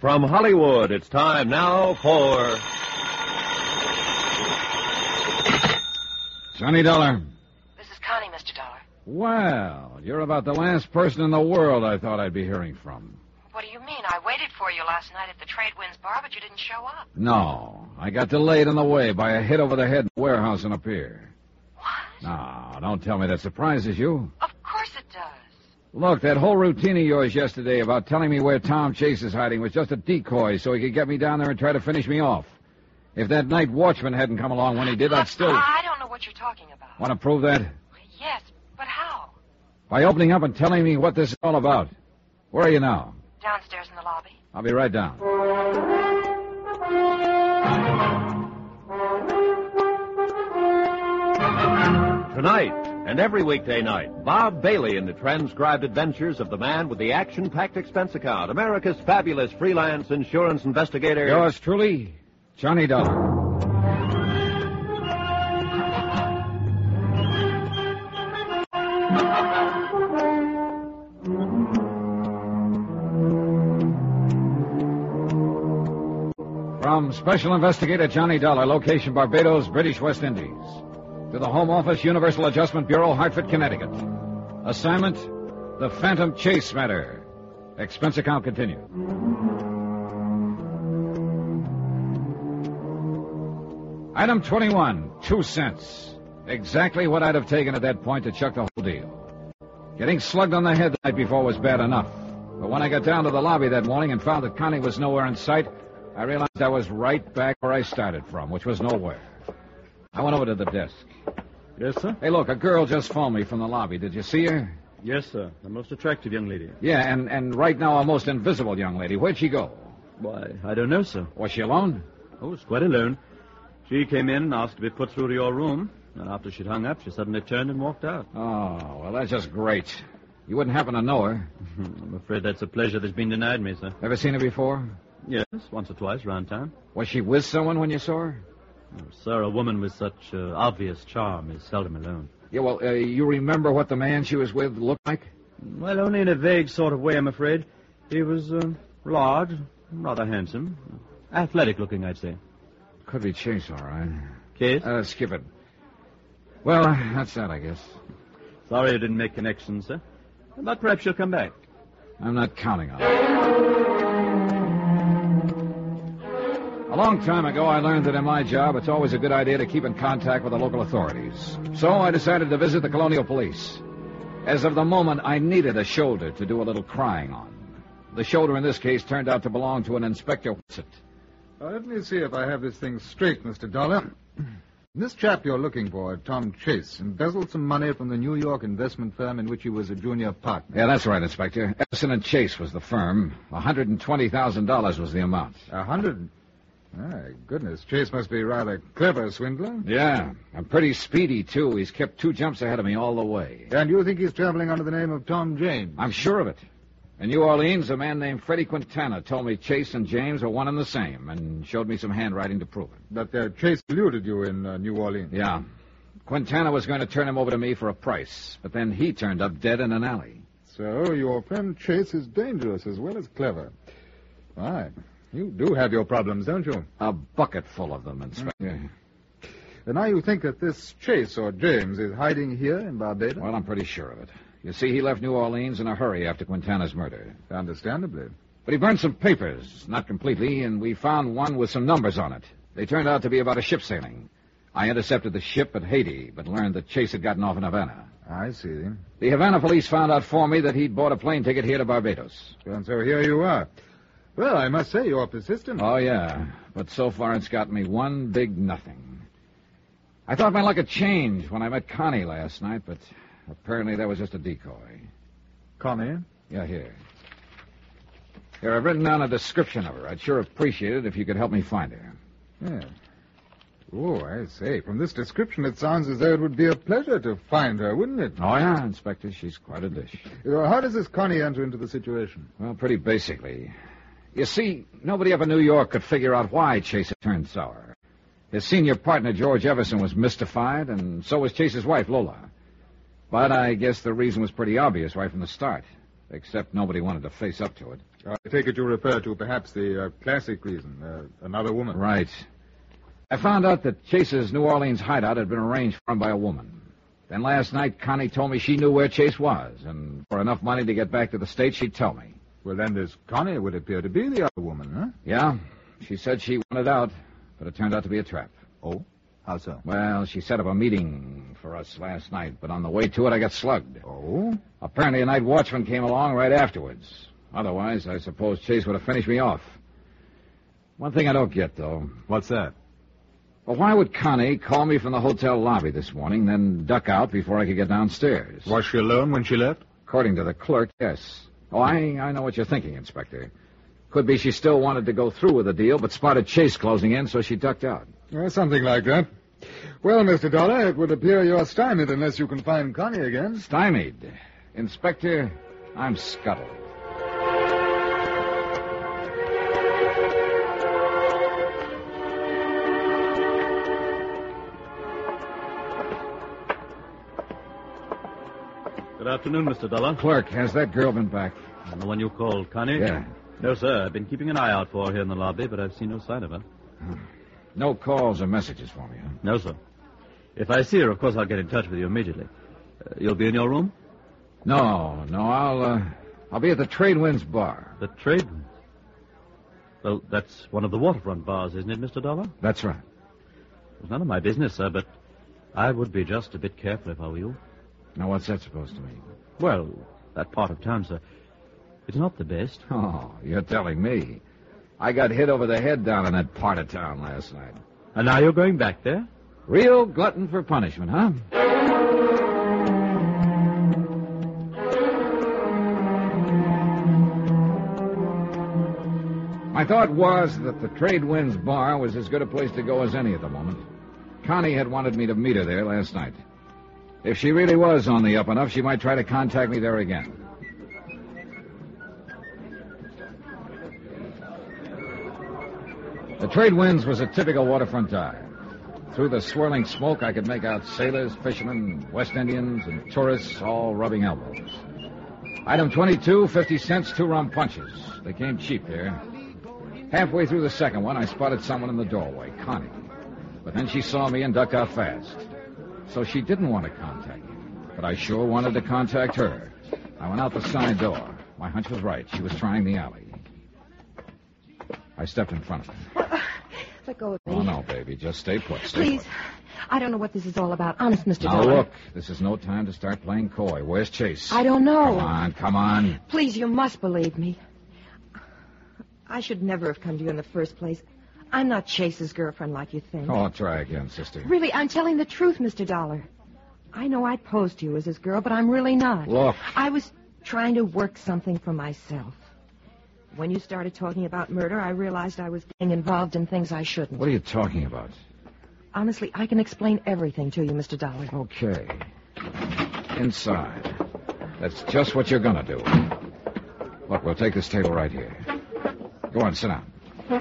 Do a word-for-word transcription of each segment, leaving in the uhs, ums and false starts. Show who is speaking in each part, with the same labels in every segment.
Speaker 1: From Hollywood, it's time now for...
Speaker 2: Johnny Dollar.
Speaker 3: This is Connie, Mister Dollar.
Speaker 2: Well, you're about the last person in the world I thought I'd be hearing from.
Speaker 3: What do you mean? I waited for you last night at the Trade Winds Bar, but you didn't show up.
Speaker 2: No, I got delayed on the way by a hit over the head warehouse on a pier.
Speaker 3: What?
Speaker 2: No, don't tell me that surprises you.
Speaker 3: Of course it does.
Speaker 2: Look, that whole routine of yours yesterday about telling me where Tom Chase is hiding was just a decoy so he could get me down there and try to finish me off. If that night watchman hadn't come along when he did,
Speaker 3: Look,
Speaker 2: I'd still...
Speaker 3: I don't know what you're talking about.
Speaker 2: Want to prove that?
Speaker 3: Yes, but how?
Speaker 2: By opening up and telling me what this is all about. Where are you now?
Speaker 3: Downstairs in the lobby.
Speaker 2: I'll be right down.
Speaker 1: Tonight and every weekday night, Bob Bailey in the transcribed adventures of the man with the action-packed expense account, America's fabulous freelance insurance investigator.
Speaker 2: Yours truly, Johnny Dollar. From Special Investigator Johnny Dollar, location Barbados, British West Indies. To the Home Office, Universal Adjustment Bureau, Hartford, Connecticut. Assignment, the Phantom Chase matter. Expense account continued. Item twenty-one, two cents. Exactly what I'd have taken at that point to chuck the whole deal. Getting slugged on the head the night before was bad enough. But when I got down to the lobby that morning and found that Connie was nowhere in sight, I realized I was right back where I started from, which was nowhere. I went over to the desk.
Speaker 4: Yes, sir?
Speaker 2: Hey, look, a girl just phoned me from the lobby. Did you see her?
Speaker 4: Yes, sir. The most attractive young lady.
Speaker 2: Yeah, and, and right now a most invisible young lady. Where'd she go?
Speaker 4: Why, I don't know, sir.
Speaker 2: Was she alone?
Speaker 4: Oh, it's quite alone. She came in and asked to be put through to your room, and after she'd hung up, she suddenly turned and walked out.
Speaker 2: Oh, well, that's just great. You wouldn't happen to know her.
Speaker 4: I'm afraid that's a pleasure that's been denied me, sir.
Speaker 2: Ever seen her before?
Speaker 4: Yes, once or twice around town.
Speaker 2: Was she with someone when you saw her?
Speaker 4: Oh, sir, a woman with such uh, obvious charm is seldom alone.
Speaker 2: Yeah, well, uh, you remember what the man she was with looked like?
Speaker 4: Well, only in a vague sort of way, I'm afraid. He was uh, large, rather handsome. Athletic-looking, I'd say.
Speaker 2: Could be Chase, all right.
Speaker 4: Case?
Speaker 2: Uh, skip it. Well, that's that, I guess.
Speaker 4: Sorry I didn't make connections, sir. But perhaps you'll come back.
Speaker 2: I'm not counting on it. A long time ago, I learned that in my job, it's always a good idea to keep in contact with the local authorities. So I decided to visit the Colonial Police. As of the moment, I needed a shoulder to do a little crying on. The shoulder in this case turned out to belong to an Inspector Whitsett.
Speaker 5: Uh, let me see if I have this thing straight, Mister Dollar. This chap you're looking for, Tom Chase, embezzled some money from the New York investment firm in which he was a junior partner.
Speaker 2: Yeah, that's right, Inspector. Epson and Chase was the firm. one hundred twenty thousand dollars was the amount.
Speaker 5: A hundred? My goodness, Chase must be rather clever, swindler.
Speaker 2: Yeah, and pretty speedy, too. He's kept two jumps ahead of me all the way.
Speaker 5: And you think he's traveling under the name of Tom James?
Speaker 2: I'm sure of it. In New Orleans, a man named Freddie Quintana told me Chase and James are one and the same, and showed me some handwriting to prove it.
Speaker 5: But uh, Chase eluded you in uh, New Orleans.
Speaker 2: Yeah. Quintana was going to turn him over to me for a price, but then he turned up dead in an alley.
Speaker 5: So your friend Chase is dangerous as well as clever. Why? You do have your problems, don't you?
Speaker 2: A bucket full of them, Inspector.
Speaker 5: Mm. And now you think that this Chase or James is hiding here in Barbados?
Speaker 2: Well, I'm pretty sure of it. You see, he left New Orleans in a hurry after Quintana's murder.
Speaker 5: Understandably.
Speaker 2: But he burned some papers, not completely, and we found one with some numbers on it. They turned out to be about a ship sailing. I intercepted the ship at Haiti, but learned that Chase had gotten off in Havana.
Speaker 5: I see.
Speaker 2: The Havana police found out for me that he'd bought a plane ticket here to Barbados.
Speaker 5: And so here you are. Well, I must say you're persistent.
Speaker 2: Oh, yeah. But so far it's got me one big nothing. I thought my luck had changed when I met Connie last night, but apparently that was just a decoy.
Speaker 5: Connie?
Speaker 2: Yeah, here. Here, I've written down a description of her. I'd sure appreciate it if you could help me find her.
Speaker 5: Yeah. Oh, I say, from this description it sounds as though it would be a pleasure to find her, wouldn't it?
Speaker 2: Oh, yeah, Inspector. She's quite a dish.
Speaker 5: Uh, how does this Connie enter into the situation?
Speaker 2: Well, pretty basically. You see, nobody up in New York could figure out why Chase had turned sour. His senior partner, George Everson, was mystified, and so was Chase's wife, Lola. But I guess the reason was pretty obvious right from the start, except nobody wanted to face up to it.
Speaker 5: I take it you refer to perhaps the uh, classic reason, uh, another woman.
Speaker 2: Right. I found out that Chase's New Orleans hideout had been arranged for him by a woman. Then last night, Connie told me she knew where Chase was, and for enough money to get back to the States, she'd tell me.
Speaker 5: Well, then this Connie would appear to be the other woman, huh?
Speaker 2: Yeah. She said she wanted out, but it turned out to be a trap.
Speaker 5: Oh? How so?
Speaker 2: Well, she set up a meeting for us last night, but on the way to it, I got slugged.
Speaker 5: Oh?
Speaker 2: Apparently, a night watchman came along right afterwards. Otherwise, I suppose Chase would have finished me off. One thing I don't get, though.
Speaker 5: What's that?
Speaker 2: Well, why would Connie call me from the hotel lobby this morning, then duck out before I could get downstairs?
Speaker 5: Was she alone when she left?
Speaker 2: According to the clerk, yes. Oh, I, I know what you're thinking, Inspector. Could be she still wanted to go through with the deal, but spotted Chase closing in, so she ducked out.
Speaker 5: Well, something like that. Well, Mister Dollar, it would appear you're stymied unless you can find Connie again.
Speaker 2: Stymied? Inspector, I'm scuttled.
Speaker 4: Good afternoon, Mister Dollar.
Speaker 2: Clerk, has that girl been back?
Speaker 4: The one you called, Connie?
Speaker 2: Yeah.
Speaker 4: No, sir. I've been keeping an eye out for her here in the lobby, but I've seen no sign of her.
Speaker 2: No calls or messages for me, huh?
Speaker 4: No, sir. If I see her, of course, I'll get in touch with you immediately. Uh, you'll be in your room?
Speaker 2: No, no, I'll, uh, I'll be at the Trade Winds bar.
Speaker 4: The Trade Winds? Well, that's one of the waterfront bars, isn't it, Mister Dollar?
Speaker 2: That's right.
Speaker 4: It's none of my business, sir, but I would be just a bit careful if I were you.
Speaker 2: Now, what's that supposed to mean?
Speaker 4: Well, that part of town, sir, it's not the best.
Speaker 2: Oh, you're telling me. I got hit over the head down in that part of town last night.
Speaker 4: And now you're going back there?
Speaker 2: Real glutton for punishment, huh? My thought was that the Trade Winds bar was as good a place to go as any at the moment. Connie had wanted me to meet her there last night. If she really was on the up and up, she might try to contact me there again. The Trade Winds was a typical waterfront dive. Through the swirling smoke, I could make out sailors, fishermen, West Indians, and tourists all rubbing elbows. Item twenty-two, fifty cents, two rum punches. They came cheap here. Halfway through the second one, I spotted someone in the doorway, Connie. But then she saw me and ducked out fast. So she didn't want to contact me. But I sure wanted to contact her. I went out the side door. My hunch was right. She was trying the alley. I stepped in front of her.
Speaker 6: Let go of me.
Speaker 2: Oh, no, baby. Just stay put. Stay
Speaker 6: Please.
Speaker 2: put.
Speaker 6: I don't know what this is all about. Honest, Mister
Speaker 2: Now,
Speaker 6: Dollar.
Speaker 2: look. This is no time to start playing coy. Where's Chase?
Speaker 6: I don't know.
Speaker 2: Come on, come on.
Speaker 6: Please, you must believe me. I should never have come to you in the first place. I'm not Chase's girlfriend like you think.
Speaker 2: Oh, try again, sister.
Speaker 6: Really, I'm telling the truth, Mister Dollar. I know I posed to you as his girl, but I'm really not.
Speaker 2: Look.
Speaker 6: I was trying to work something for myself. When you started talking about murder, I realized I was getting involved in things I shouldn't.
Speaker 2: What are you talking about?
Speaker 6: Honestly, I can explain everything to you, Mister Dollar.
Speaker 2: Okay. Inside. That's just what you're gonna do. Look, we'll take this table right here. Go on, sit down.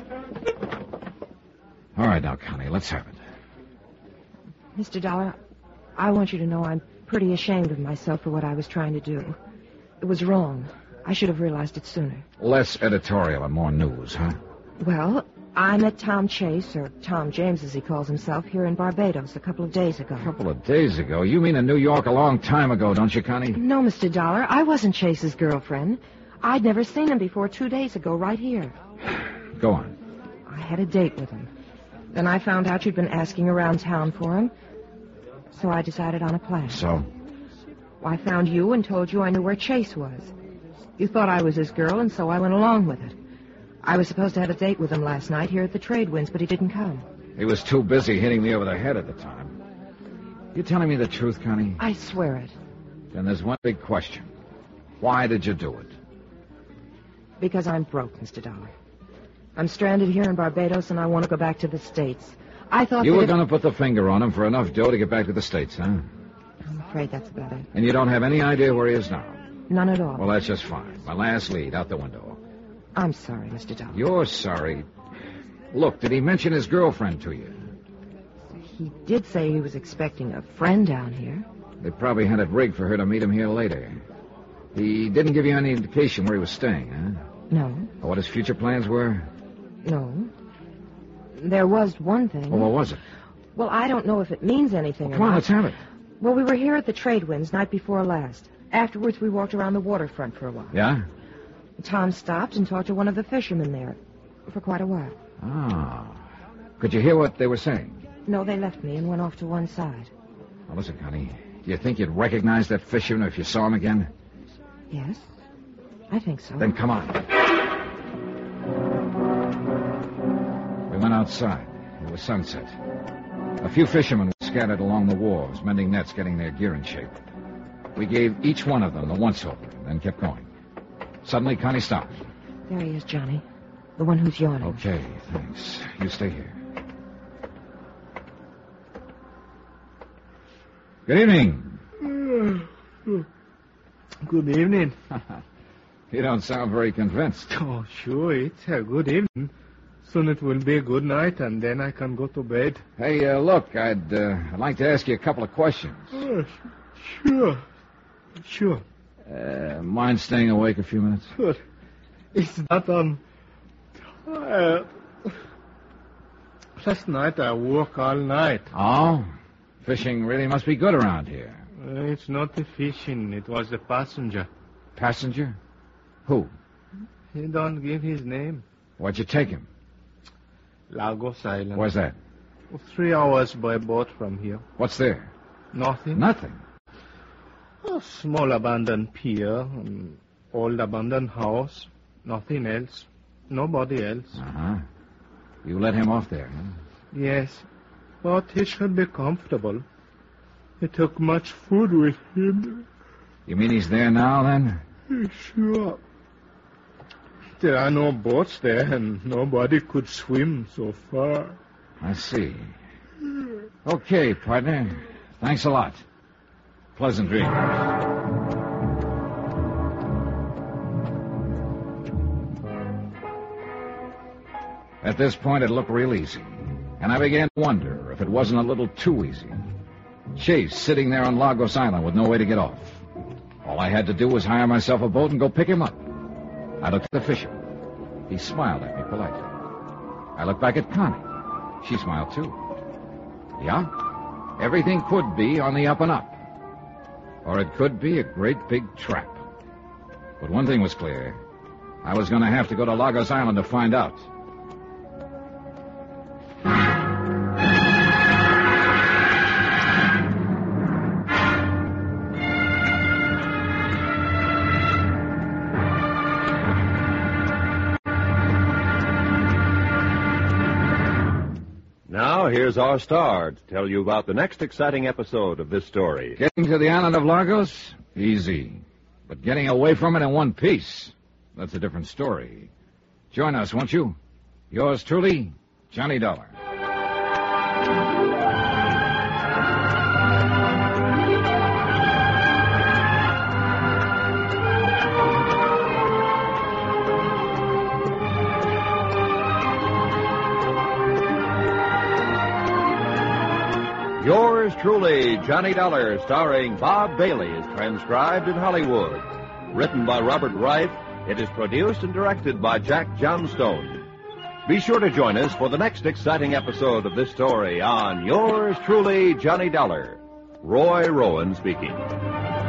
Speaker 2: All right, now, Connie, let's have it.
Speaker 6: Mister Dollar, I want you to know I'm pretty ashamed of myself for what I was trying to do. It was wrong. I should have realized it sooner.
Speaker 2: Less editorial and more news, huh?
Speaker 6: Well, I met Tom Chase, or Tom James as he calls himself, here in Barbados a couple of days ago.
Speaker 2: A couple of days ago? You mean in New York a long time ago, don't you, Connie?
Speaker 6: No, Mister Dollar, I wasn't Chase's girlfriend. I'd never seen him before two days ago, right here.
Speaker 2: Go on.
Speaker 6: I had a date with him. Then I found out you'd been asking around town for him. So I decided on a plan.
Speaker 2: So?
Speaker 6: I found you and told you I knew where Chase was. You thought I was his girl, and so I went along with it. I was supposed to have a date with him last night here at the Trade Winds, but he didn't come.
Speaker 2: He was too busy hitting me over the head at the time. You telling me the truth, Connie?
Speaker 6: I swear it.
Speaker 2: Then there's one big question. Why did you do it?
Speaker 6: Because I'm broke, Mister Dollar. I'm stranded here in Barbados, and I want to go back to the States. I thought
Speaker 2: You
Speaker 6: that
Speaker 2: were
Speaker 6: if-
Speaker 2: going to put the finger on him for enough dough to get back to the States, huh?
Speaker 6: I'm afraid that's about it.
Speaker 2: And you don't have any idea where he is now?
Speaker 6: None at all.
Speaker 2: Well, that's just fine. My last lead, out the window.
Speaker 6: I'm sorry, Mister Dollar.
Speaker 2: You're sorry. Look, did he mention his girlfriend to you?
Speaker 6: He did say he was expecting a friend down here.
Speaker 2: They probably had it rigged for her to meet him here later. He didn't give you any indication where he was staying, huh?
Speaker 6: No,
Speaker 2: Or what his future plans were?
Speaker 6: no. There was one thing.
Speaker 2: Or what was it?
Speaker 6: Well, I don't know if it means anything or
Speaker 2: Come on,
Speaker 6: not.
Speaker 2: let's have it.
Speaker 6: Well, we were here at the Trade Winds night before last. Afterwards, we walked around the waterfront for a while.
Speaker 2: Yeah?
Speaker 6: Tom stopped and talked to one of the fishermen there for quite a while.
Speaker 2: Ah. Could you hear what they were saying?
Speaker 6: No, they left me and went off to one side.
Speaker 2: Well, listen, Connie. Do you think you'd recognize that fisherman if you saw him again?
Speaker 6: Yes, I think so.
Speaker 2: Then come on. We went outside. It was sunset. A few fishermen were scattered along the wharves, mending nets, getting their gear in shape. We gave each one of them the once-over, then kept going. Suddenly, Connie stopped.
Speaker 6: There he is, Johnny. The one who's yawning.
Speaker 2: Okay, thanks. You stay here. Good evening.
Speaker 7: Good evening.
Speaker 2: You don't sound very convinced.
Speaker 7: Oh, sure, it's a good evening. Soon it will be a good night, and then I can go to bed.
Speaker 2: Hey, uh, look, I'd, uh, I'd like to ask you a couple of questions.
Speaker 7: Oh, sure. Sure.
Speaker 2: Uh, mind staying awake a few minutes?
Speaker 7: But it's that I'm tired. Last night I worked all night.
Speaker 2: Oh? Fishing really must be good around here.
Speaker 7: Uh, it's not the fishing. It was the passenger.
Speaker 2: Passenger? Who?
Speaker 7: He don't give his name.
Speaker 2: Where'd you take him?
Speaker 7: Lagos Island.
Speaker 2: Where's that?
Speaker 7: Three hours by boat from here.
Speaker 2: What's there?
Speaker 7: Nothing.
Speaker 2: Nothing.
Speaker 7: A small abandoned pier, an old abandoned house. Nothing else. Nobody else.
Speaker 2: Uh-huh. You let him off there, huh?
Speaker 7: Yes, but he should be comfortable. He took much food with him.
Speaker 2: You mean he's there now, then?
Speaker 7: Sure. There are no boats there, and nobody could swim so far.
Speaker 2: I see. Okay, partner. Thanks a lot. Pleasant dreams. At this point, it looked real easy. And I began to wonder if it wasn't a little too easy. Chase sitting there on Lagos Island with no way to get off. All I had to do was hire myself a boat and go pick him up. I looked at the fisherman. He smiled at me politely. I looked back at Connie. She smiled, too. Yeah, everything could be on the up and up. Or it could be a great big trap. But one thing was clear. I was going to have to go to Lagos Island to find out.
Speaker 1: Now, here's our star to tell you about the next exciting episode of this story.
Speaker 2: Getting to the island of Lagos? Easy. But getting away from it in one piece, that's a different story. Join us, won't you? Yours truly, Johnny Dollar.
Speaker 1: Yours truly, Johnny Dollar, starring Bob Bailey, is transcribed in Hollywood. Written by Robert Wright, it is produced and directed by Jack Johnstone. Be sure to join us for the next exciting episode of this story on Yours truly, Johnny Dollar. Roy Rowan speaking.